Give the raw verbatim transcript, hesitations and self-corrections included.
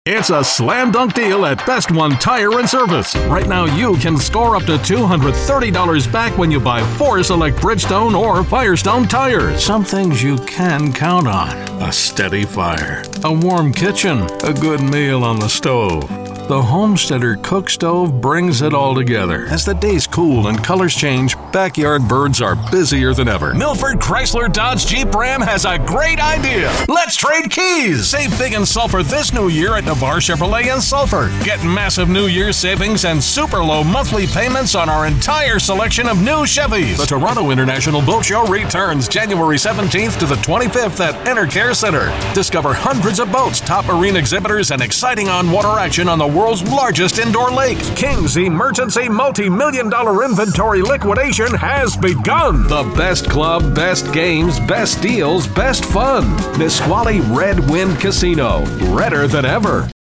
It's a slam dunk deal at Best One Tire and Service. Right now, you can score up to two hundred thirty dollars back when you buy four select Bridgestone or Firestone tires. Some things you can count on: a steady fire, a warm kitchen, a good meal on the stove. The Homesteader Cook Stove brings it all together. As the days cool and colors change, backyard birds are busier than ever. Milford Chrysler Dodge Jeep Ram has a great idea. Let's trade keys. Save big in Sulphur this new year at Navarre Chevrolet in Sulphur. Get massive New Year's savings and super low monthly payments on our entire selection of new Chevys. The Toronto International Boat Show returns January seventeenth to the twenty-fifth at Enercare Center. Discover hundreds of boats, top marine exhibitors, and exciting on-water action on the world's largest indoor lake. King's Emergency Multi-Million Dollar Inventory Liquidation has begun. The best club, best games, best deals, best fun. Nisqually Red Wind Casino. Redder than ever.